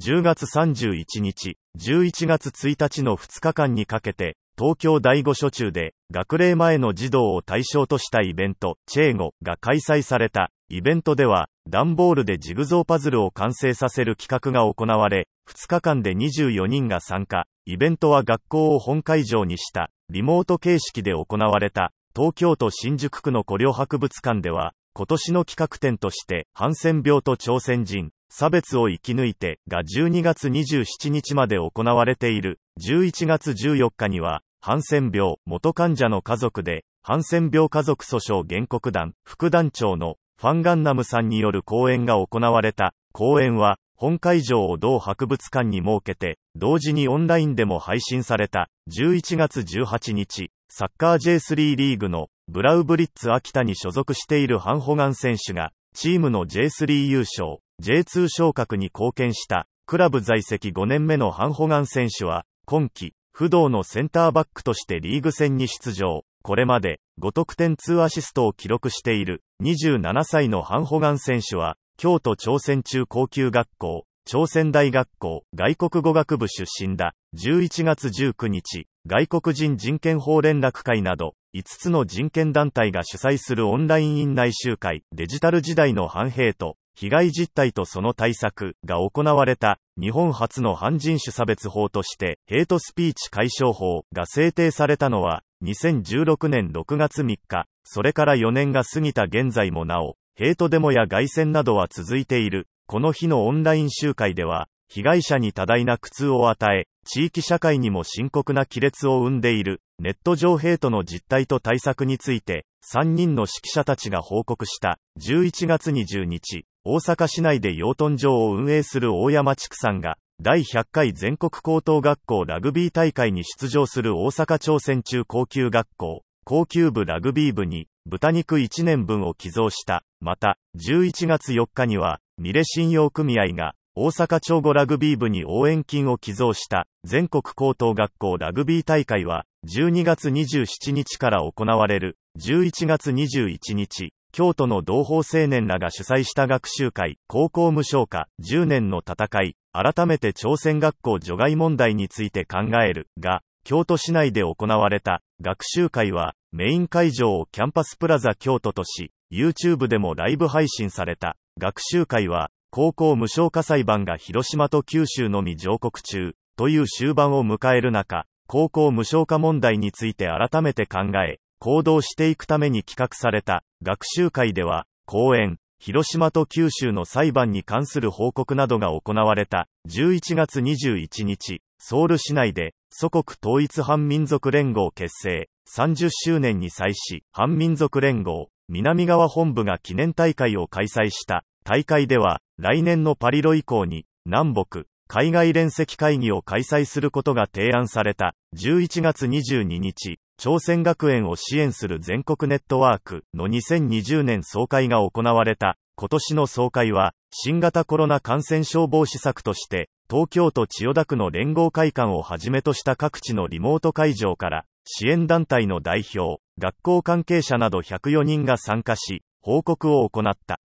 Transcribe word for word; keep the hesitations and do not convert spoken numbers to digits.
じゅうがつさんじゅういちにち、じゅういちがつついたちのふつかかんにかけて、東京第五所中で、学齢前の児童を対象としたイベント、チェーゴが開催された。イベントでは、段ボールでジグゾーパズルを完成させる企画が行われ、ふつかかんでにじゅうよにんが参加。イベントは学校を本会場にした、リモート形式で行われた。東京都新宿区の古領博物館では、今年の企画展として、ハンセン病と朝鮮人、差別を生き抜いてがじゅうにがつにじゅうしちにちまで行われている。じゅういちがつじゅうよっかには、ハンセン病元患者の家族で、ハンセン病家族訴訟原告団副団長のファン・ガンナムさんによる講演が行われた。講演は、本会場を同博物館に設けて、同時にオンラインでも配信された。じゅういちがつじゅうはちにち、サッカー ジェイスリー リーグのブラウブリッツ秋田に所属しているハン・ホガン選手が、チームの ジェイスリー 優勝、ジェイツー 昇格に貢献した。クラブ在籍ごねんめのハン・ホガン選手は、今季、不動のセンターバックとしてリーグ戦に出場。これまで、ごとくてんにアシストを記録している。にじゅうななさいのハン・ホガン選手は、京都朝鮮中高級学校、朝鮮大学校、外国語学部出身だ。じゅういちがつじゅうくにち、外国人人権法連絡会など、いつつの人権団体が主催するオンライン院内集会、デジタル時代の反ヘイト、被害実態とその対策が行われた。日本初の反人種差別法として、ヘイトスピーチ解消法が制定されたのは、にせんじゅうろくねんろくがつみっか。それからよねんが過ぎた現在もなお、ヘイトデモや街宣などは続いている。この日のオンライン集会では、被害者に多大な苦痛を与え、地域社会にも深刻な亀裂を生んでいる、ネット上ヘイトの実態と対策について、さんにんの識者たちが報告した。じゅういちがつにじゅうにち、大阪市内で養豚場を運営する大山畜産が、だいひゃっかい全国高等学校ラグビー大会に出場する大阪朝鮮中高級学校、高級部ラグビー部に、豚肉いちねんぶんを寄贈した。また、じゅういちがつよっかには、ミレ信用組合が、大阪長後ラグビー部に応援金を寄贈した。全国高等学校ラグビー大会は、じゅうにがつにじゅうしちにちから行われる。じゅういちがつにじゅういちにち、京都の同胞青年らが主催した学習会、高校無償化、じゅうねんの戦い、改めて朝鮮学校除外問題について考える、が、京都市内で行われた。学習会は、メイン会場をキャンパスプラザ京都とし、YouTube でもライブ配信された。学習会は、高校無償化裁判が広島と九州のみ上告中、という終盤を迎える中、高校無償化問題について改めて考え、行動していくために企画された。学習会では、講演、広島と九州の裁判に関する報告などが行われた。じゅういちがつにじゅういちにち、ソウル市内で、祖国統一反民族連合結成、さんじゅっしゅうねんに際し、反民族連合、南側本部が記念大会を開催した。大会では、来年のパリロ以降に、南北、海外連席会議を開催することが提案された。じゅういちがつにじゅうににち、朝鮮学園を支援する全国ネットワークのにせんにじゅうねん総会が行われた。今年の総会は、新型コロナ感染症防止策として、東京都千代田区の連合会館をはじめとした各地のリモート会場から、支援団体の代表、学校関係者などひゃくよにんが参加し、報告を行った。